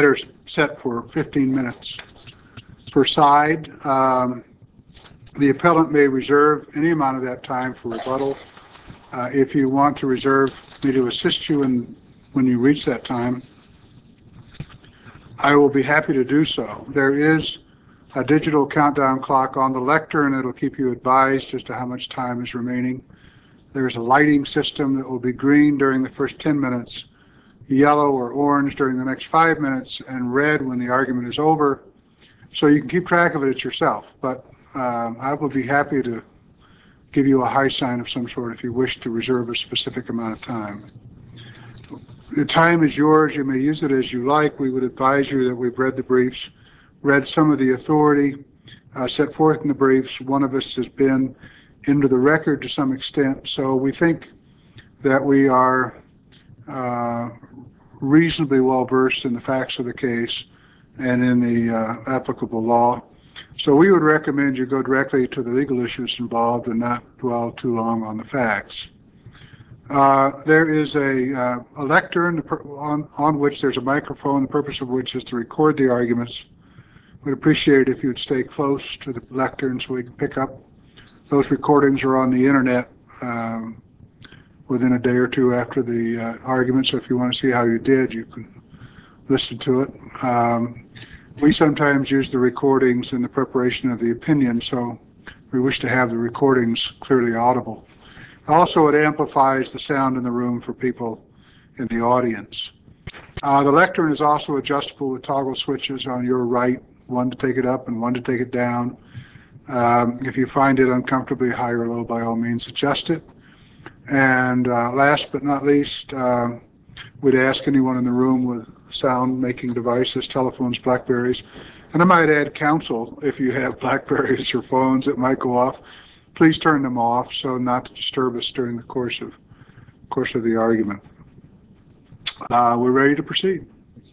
matter is set for 15 minutes per side. The appellant may reserve any amount of that time for rebuttal. If you want to reserve me to assist you when you reach that time, I will be happy to do so. There is a digital countdown clock on the lectern, and it'll keep you advised as to how much time is remaining. There's a lighting system that will be green during the first 10 minutes, yellow or orange during the next 5 minutes, and red when the argument is over. So you can keep track of it yourself, but I will be happy to give you a high sign of some sort if you wish to reserve a specific amount of time. The time is yours. You may use it as you like. We would advise you that we've read the briefs, read some of the authority set forth in the briefs. One of us has been into the record to some extent, so we think that we are reasonably well versed in the facts of the case and in the applicable law. So we would recommend you go directly to the legal issues involved and not dwell too long on the facts. There is a lectern on which there's a microphone, the purpose of which is to record the arguments. We'd appreciate it if you'd stay close to the lectern so we can pick up. Those recordings are on the internet within a day or two after the argument, so if you want to see how you did, you can listen to it. We sometimes use the recordings in the preparation of the opinion, so we wish to have the recordings clearly audible. Also, it amplifies the sound in the room for people in the audience. The lectern is also adjustable with toggle switches on your right, one to take it up and one to take it down. If you find it uncomfortably high or low, by all means adjust it. And last but not least, we'd ask anyone in the room with sound-making devices, telephones, Blackberries, and I might add counsel, if you have Blackberries or phones that might go off, please turn them off so not to disturb us during the course of the argument. We're ready to proceed.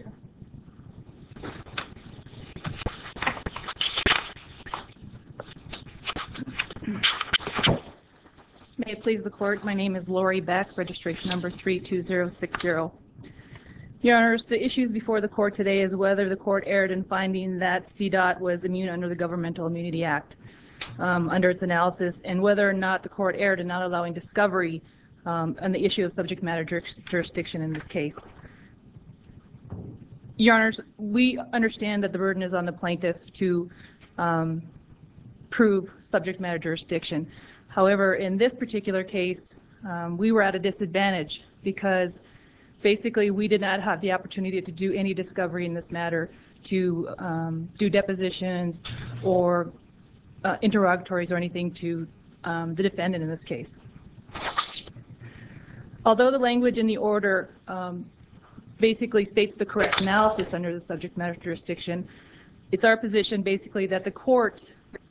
May it please the court, my name is Lori Beck, registration number 32060. Your Honors, the issues before the court today is whether the court erred in finding that CDOT was immune under the Governmental Immunity Act under its analysis, and whether or not the court erred in not allowing discovery on the issue of subject matter jurisdiction in this case. Your Honors, we understand that the burden is on the plaintiff to prove subject matter jurisdiction. However, in this particular case, we were at a disadvantage because basically we did not have the opportunity to do any discovery in this matter, to do depositions or interrogatories or anything to the defendant in this case. Although the language in the order basically states the correct analysis under the subject matter jurisdiction, it's our position basically that the court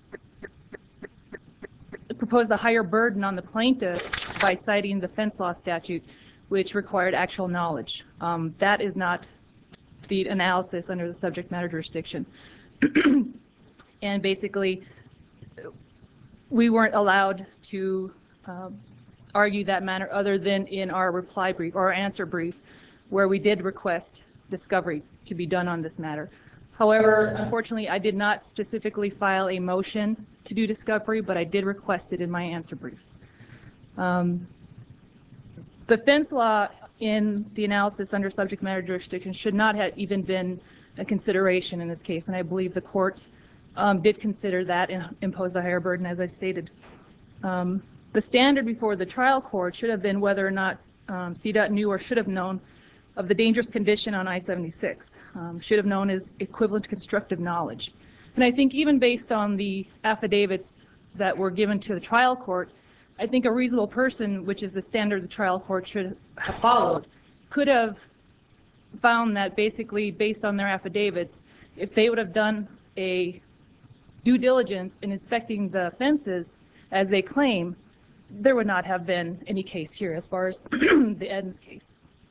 proposed a higher burden on the plaintiff by citing the fence law statute, which required actual knowledge. That is not the analysis under the subject matter jurisdiction. And basically, we weren't allowed to argue that matter other than in our reply brief or our answer brief, where we did request discovery to be done on this matter. However, unfortunately, I did not specifically file a motion to do discovery, but I did request it in my answer brief. The fence law in the analysis under subject matter jurisdiction should not have even been a consideration in this case, and I believe the court did consider that and impose a higher burden, as I stated. The standard before the trial court should have been whether or not CDOT knew or should have known of the dangerous condition on I-76. Should have known is equivalent to constructive knowledge. And I think even based on the affidavits that were given to the trial court, I think a reasonable person, which is the standard the trial court should have followed, could have found that basically based on their affidavits, if they would have done a due diligence in inspecting the fences as they claim, there would not have been any case here as far as the Edens case.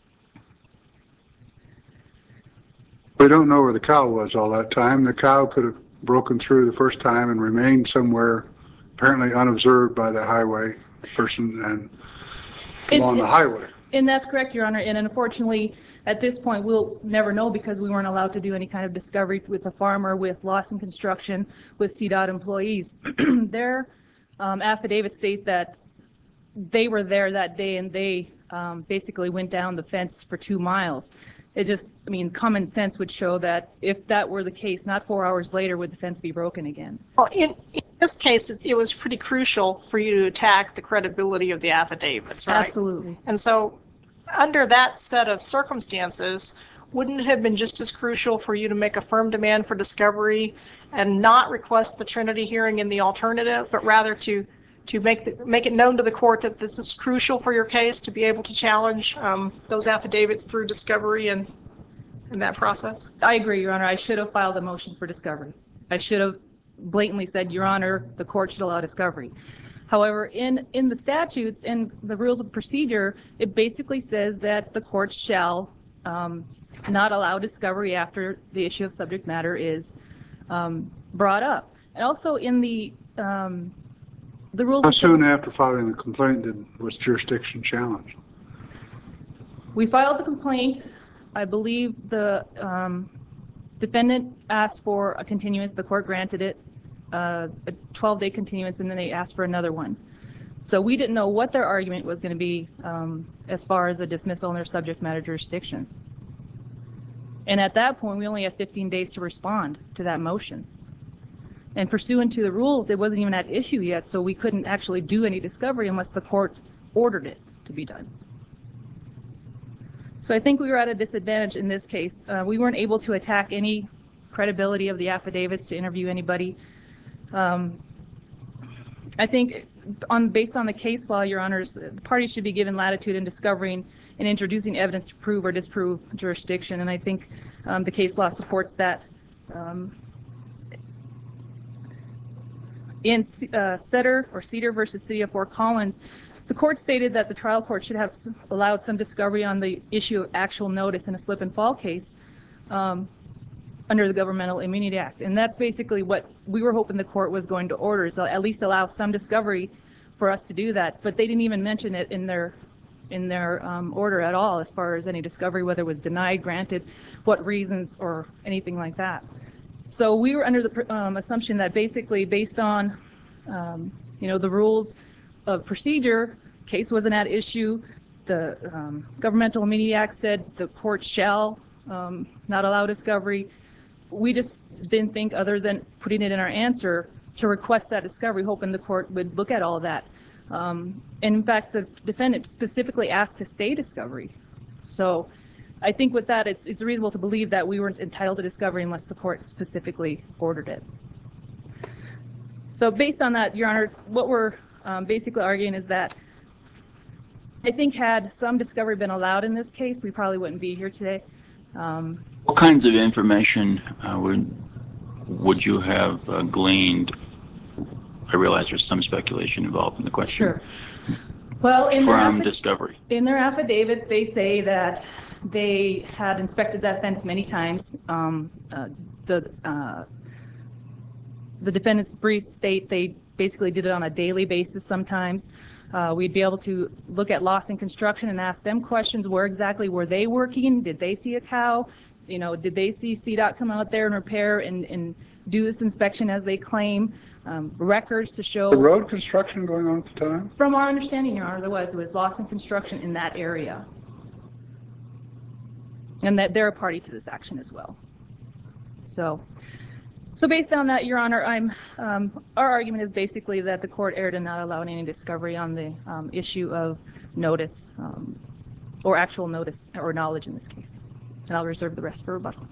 We don't know where the cow was all that time. The cow could have broken through the first time and remained somewhere apparently unobserved by the highway person and along the highway. And that's correct, Your Honor. And unfortunately, at this point, we'll never know because we weren't allowed to do any kind of discovery with the farmer, with Lawson Construction, with CDOT employees. Their affidavits state that they were there that day and they basically went down the fence for 2 miles. It just, I mean, common sense would show that if that were the case, not 4 hours later would the fence be broken again. Well, in this case, it was pretty crucial for you to attack the credibility of the affidavits, right? Absolutely. And so under that set of circumstances, wouldn't it have been just as crucial for you to make a firm demand for discovery and not request the Trinity hearing in the alternative, but rather to make it known to the court that this is crucial for your case to be able to challenge those affidavits through discovery and in that process? I agree, Your Honor. I should have filed a motion for discovery. I should have blatantly said, Your Honor, the court should allow discovery. However, in the statutes and the rules of procedure, it basically says that the court shall not allow discovery after the issue of subject matter is brought up. And also in the rules. How soon after filing the complaint was jurisdiction challenged? We filed the complaint. I believe the defendant asked for a continuance. The court granted it, a 12-day continuance, and then they asked for another one. So we didn't know what their argument was going to be as far as a dismissal in their subject matter jurisdiction. And at that point, we only had 15 days to respond to that motion. And pursuant to the rules, it wasn't even at issue yet, so we couldn't actually do any discovery unless the court ordered it to be done. So I think we were at a disadvantage in this case. We weren't able to attack any credibility of the affidavits to interview anybody. I think based on the case law, Your Honors, the parties should be given latitude in discovering and introducing evidence to prove or disprove jurisdiction, and I think the case law supports that. In Cedar versus City of Fort Collins, the court stated that the trial court should have allowed some discovery on the issue of actual notice in a slip and fall case under the Governmental Immunity Act. And that's basically what we were hoping the court was going to order, is at least allow some discovery for us to do that. But they didn't even mention it in their order at all as far as any discovery, whether it was denied, granted, what reasons, or anything like that. So we were under the assumption that basically based on, the rules of procedure, case wasn't at issue. The Governmental Immunity Act said the court shall not allow discovery. We just didn't think, other than putting it in our answer, to request that discovery, hoping the court would look at all of that. And in fact, the defendant specifically asked to stay discovery. So I think with that, it's reasonable to believe that we weren't entitled to discovery unless the court specifically ordered it. So based on that, Your Honor, what we're basically arguing is that I think had some discovery been allowed in this case, we probably wouldn't be here today. What kinds of information would you have gleaned? I realize there's some speculation involved in the question. Sure. Well, from discovery. In their affidavits, they say that they had inspected that fence many times. The defendant's briefs state they basically did it on a daily basis sometimes. We'd be able to look at Lawson Construction and ask them questions. Where exactly were they working? Did they see a cow? Did they see CDOT come out there and repair and do this inspection as they claim? Records to show. The road construction going on at the time? From our understanding, Your Honor, there was Lawson Construction in that area. And that they're a party to this action as well. So based on that, Your Honor, our argument is basically that the court erred in not allowing any discovery on the issue of notice or actual notice or knowledge in this case. And I'll reserve the rest for rebuttal.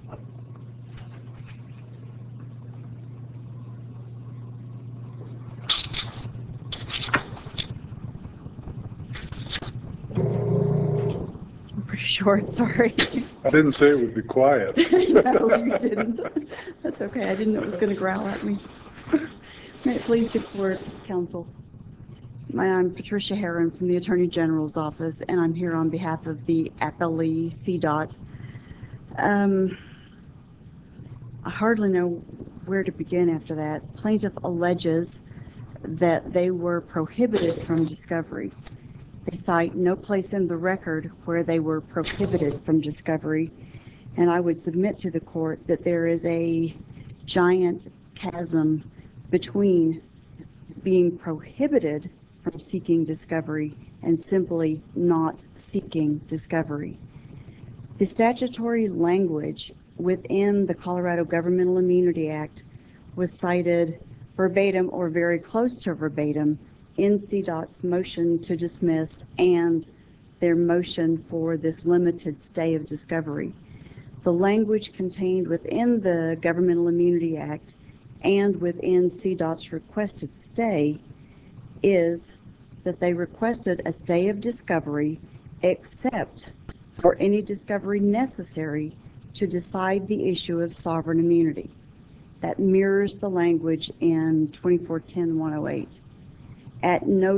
Pretty short, sorry. I didn't say it would be quiet. No, you didn't. That's okay. I didn't know it was going to growl at me. May it please the court, counsel. I'm Patricia Herron from the Attorney General's office, and I'm here on behalf of the appellee, CDOT. I hardly know where to begin after that. Plaintiff alleges that they were prohibited from discovery. They cite no place in the record where they were prohibited from discovery, and I would submit to the court that there is a giant chasm between being prohibited from seeking discovery and simply not seeking discovery. The statutory language within the Colorado Governmental Immunity Act was cited verbatim or very close to verbatim in CDOT's motion to dismiss and their motion for this limited stay of discovery. The language contained within the Governmental Immunity Act and within CDOT's requested stay is that they requested a stay of discovery except for any discovery necessary to decide the issue of sovereign immunity. That mirrors the language in 2410-108. At no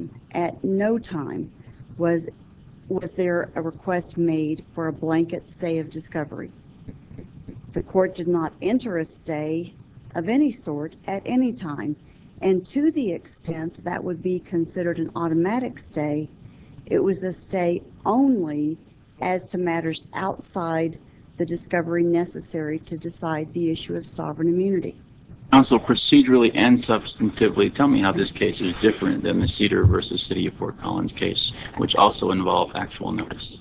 time was there a request made for a blanket stay of discovery. The court did not enter a stay of any sort at any time, and to the extent that would be considered an automatic stay, it was a stay only as to matters outside the discovery necessary to decide the issue of sovereign immunity. Counsel, procedurally and substantively, tell me how this case is different than the Cedar versus City of Fort Collins case, which also involved actual notice.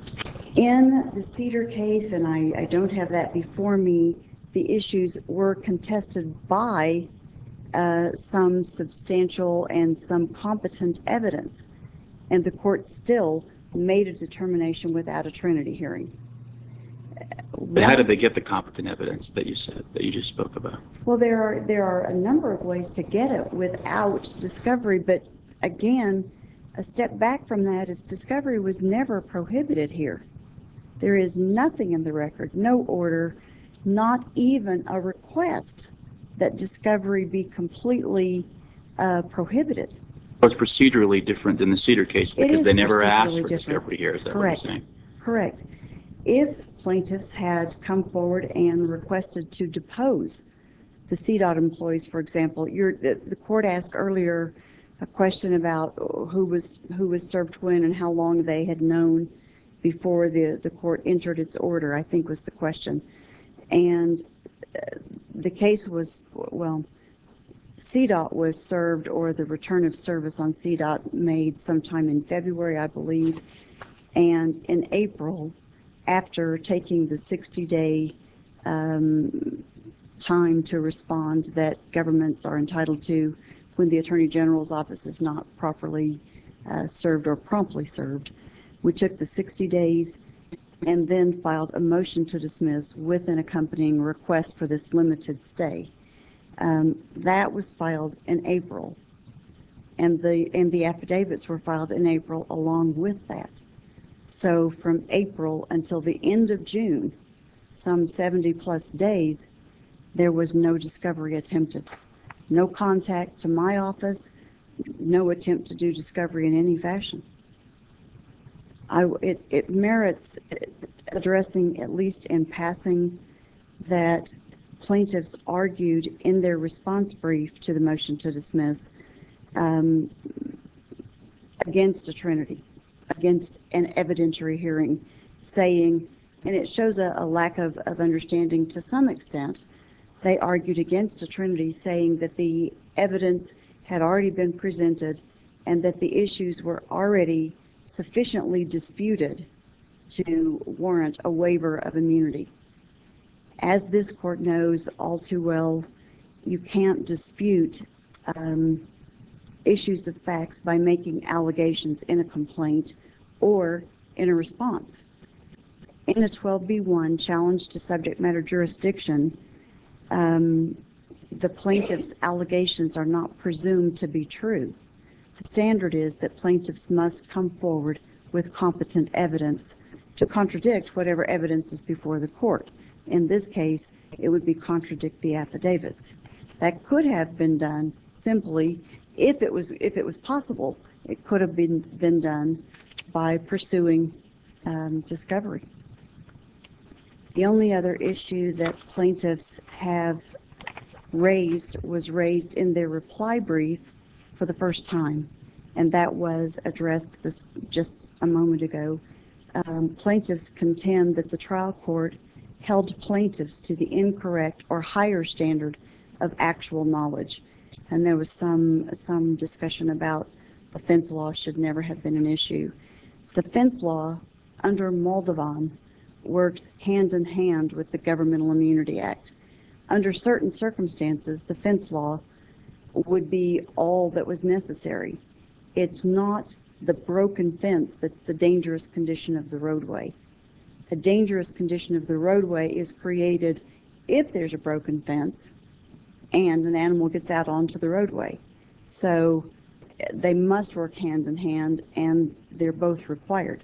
In the Cedar case, and I don't have that before me, the issues were contested by some substantial and some competent evidence, and the court still made a determination without a Trinity hearing. But how did they get the competent evidence that you said, that you just spoke about? Well, there are a number of ways to get it without discovery, but again, a step back from that is discovery was never prohibited here. There is nothing in the record, no order, not even a request that discovery be completely prohibited. It's procedurally different than the Cedar case because they never asked for procedurally discovery here. Is that what you're saying? Correct. If plaintiffs had come forward and requested to depose the CDOT employees, for example, the court asked earlier a question about who was served when and how long they had known before the court entered its order, I think was the question. And the case was, well, CDOT was served, or the return of service on CDOT made sometime in February, I believe, and in April, after taking the 60-day time to respond that governments are entitled to when the Attorney General's office is not properly served or promptly served. We took the 60 days and then filed a motion to dismiss with an accompanying request for this limited stay. That was filed in April, and the affidavits were filed in April along with that. So from April until the end of June, some 70 plus days, there was no discovery attempted. No contact to my office, no attempt to do discovery in any fashion. It merits addressing, at least in passing, that plaintiffs argued in their response brief to the motion to dismiss against a Trinity, against an evidentiary hearing, saying, and it shows a lack of understanding to some extent, they argued against a Trinity, saying that the evidence had already been presented and that the issues were already sufficiently disputed to warrant a waiver of immunity. As this court knows all too well, you can't dispute issues of facts by making allegations in a complaint or in a response. In a 12B1 challenge to subject matter jurisdiction, the plaintiff's allegations are not presumed to be true. The standard is that plaintiffs must come forward with competent evidence to contradict whatever evidence is before the court. In this case, it would be contradict the affidavits. That could have been done simply, if it was possible, it could have been done by pursuing discovery. The only other issue that plaintiffs have raised was raised in their reply brief for the first time, and that was addressed this just a moment ago. Plaintiffs contend that the trial court held plaintiffs to the incorrect or higher standard of actual knowledge. And there was some discussion about the fence law should never have been an issue. The fence law under Moldovan works hand in hand with the Governmental Immunity Act. Under certain circumstances, the fence law would be all that was necessary. It's not the broken fence that's the dangerous condition of the roadway. A dangerous condition of the roadway is created if there's a broken fence and an animal gets out onto the roadway. So they must work hand in hand, and they're both required.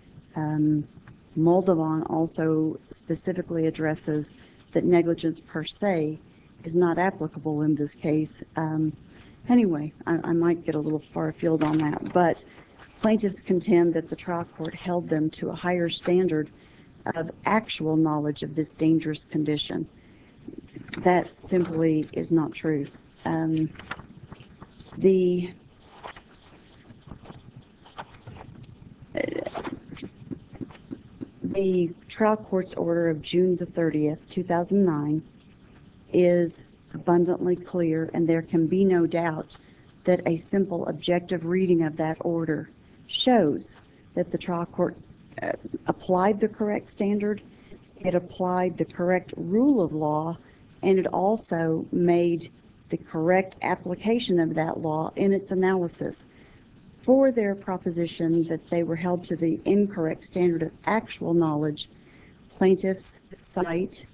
Moldovan also specifically addresses that negligence per se is not applicable in this case. Anyway, I might get a little far afield on that, but plaintiffs contend that the trial court held them to a higher standard of actual knowledge of this dangerous condition. That simply is not true. The trial court's order of June the 30th, 2009 is abundantly clear, and there can be no doubt that a simple objective reading of that order shows that the trial court applied the correct standard, it applied the correct rule of law, and it also made the correct application of that law in its analysis. For their proposition that they were held to the incorrect standard of actual knowledge, plaintiffs cite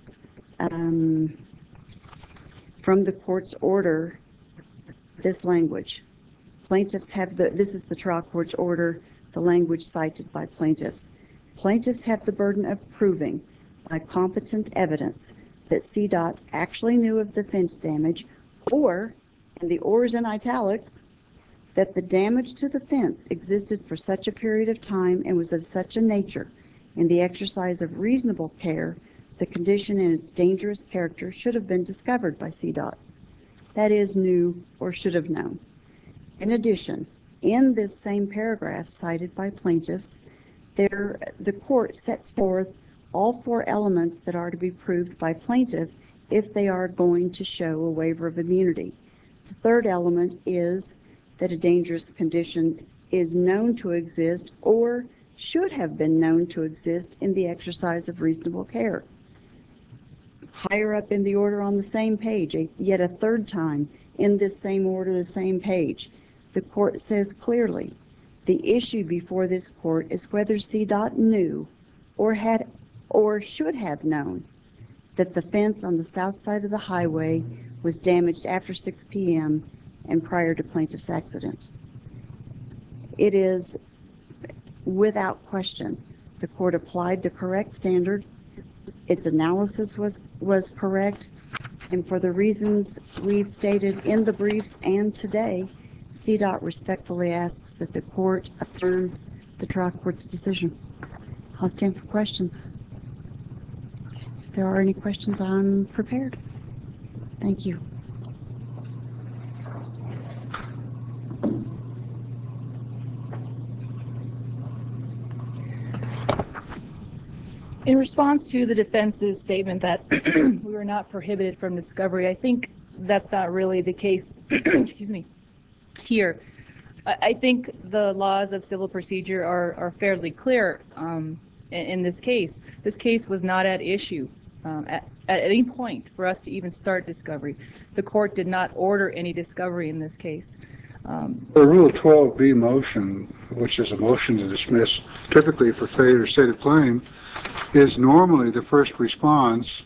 from the court's order this language. Plaintiffs have this is the trial court's order, the language cited by plaintiffs. Plaintiffs have the burden of proving by competent evidence that CDOT actually knew of the fence damage, or, and the or is in italics, that the damage to the fence existed for such a period of time and was of such a nature, in the exercise of reasonable care, the condition and its dangerous character should have been discovered by CDOT. That is, knew or should have known. In addition, in this same paragraph cited by plaintiffs, the court sets forth all four elements that are to be proved by plaintiff if they are going to show a waiver of immunity. The third element is that a dangerous condition is known to exist or should have been known to exist in the exercise of reasonable care. Higher up in the order on the same page, yet a third time in this same order, the same page, the court says clearly, the issue before this court is whether CDOT knew or should have known that the fence on the south side of the highway was damaged after 6 p.m. and prior to plaintiff's accident. It is without question the court applied the correct standard, its analysis was correct, and for the reasons we've stated in the briefs and today, CDOT respectfully asks that the court affirm the trial court's decision. I'll stand for questions. If there are any questions, I'm prepared. Thank you. In response to the defense's statement that we were not prohibited from discovery, I think that's not really the case. Excuse me. Here, I think the laws of civil procedure are fairly clear in this case. This case was not at issue at any point for us to even start discovery. The court did not order any discovery in this case. The Rule 12B motion, which is a motion to dismiss, typically for failure to state a claim, is normally the first response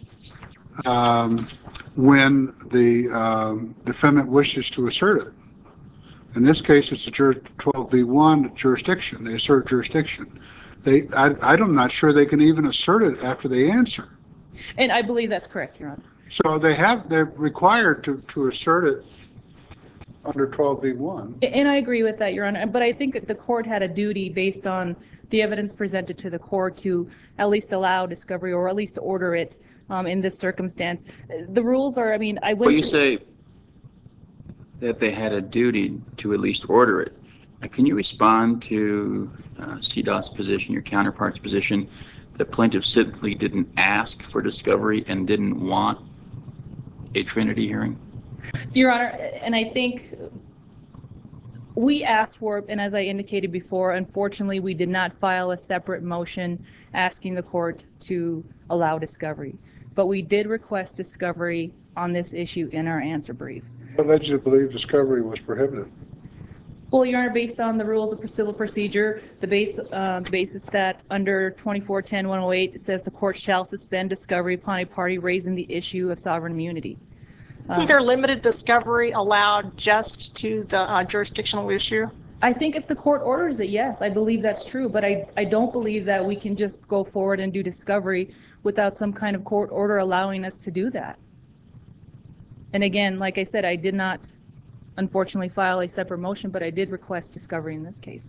when the defendant wishes to assert it. In this case, it's a 12B1 jurisdiction. They assert jurisdiction. I'm not sure they can even assert it after they answer. And I believe that's correct, Your Honor. So they're required to assert it under 12B1. And I agree with that, Your Honor. But I think the court had a duty based on the evidence presented to the court to at least allow discovery or at least order it in this circumstance. The rules are, I went Well, you say that they had a duty to at least order it. Can you respond to CDOT's position, your counterpart's position, that plaintiffs simply didn't ask for discovery and didn't want a Trinity hearing? Your Honor, and I think we asked for it, and as I indicated before, unfortunately, we did not file a separate motion asking the court to allow discovery. But we did request discovery on this issue in our answer brief. What led you to believe discovery was prohibited? Well, Your Honor, based on the rules of civil procedure, the basis that under 2410-108 it says the court shall suspend discovery upon a party raising the issue of sovereign immunity. Isn't there limited discovery allowed just to the jurisdictional issue? I think if the court orders it, yes, I believe that's true, but I don't believe that we can just go forward and do discovery without some kind of court order allowing us to do that. And again, like I said, I did not unfortunately file a separate motion, but I did request discovery in this case.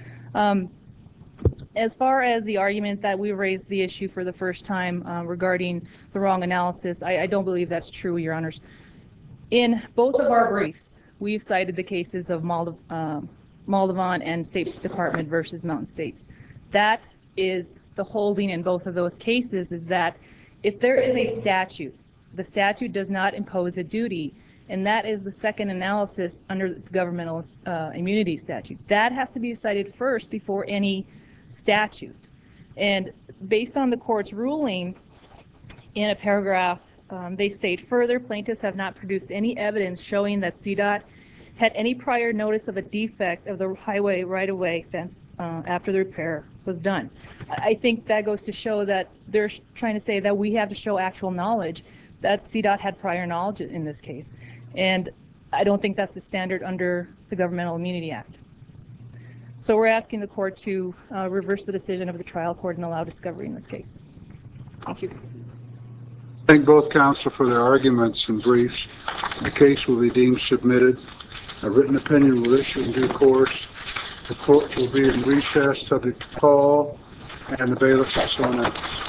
As far as the argument that we raised the issue for the first time regarding the wrong analysis, I don't believe that's true, Your Honors. In both of our briefs, we've cited the cases of Moldavon and State Department versus Mountain States. That is the holding in both of those cases, is that if there is a statute, the statute does not impose a duty, and that is the second analysis under the governmental immunity statute. That has to be cited first before any statute. And based on the court's ruling in a paragraph, they state further, plaintiffs have not produced any evidence showing that CDOT had any prior notice of a defect of the highway right-of-way fence after the repair was done. I think that goes to show that they're trying to say that we have to show actual knowledge that CDOT had prior knowledge in this case. And I don't think that's the standard under the Governmental Immunity Act. So we're asking the court to reverse the decision of the trial court and allow discovery in this case. Thank you. Thank both counsel for their arguments and briefs. The case will be deemed submitted. A written opinion will issue in due course. The court will be in recess subject to call, and the bailiff will so announce.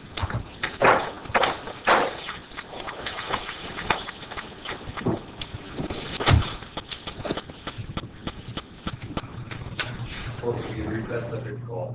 Court will be in recess subject to call.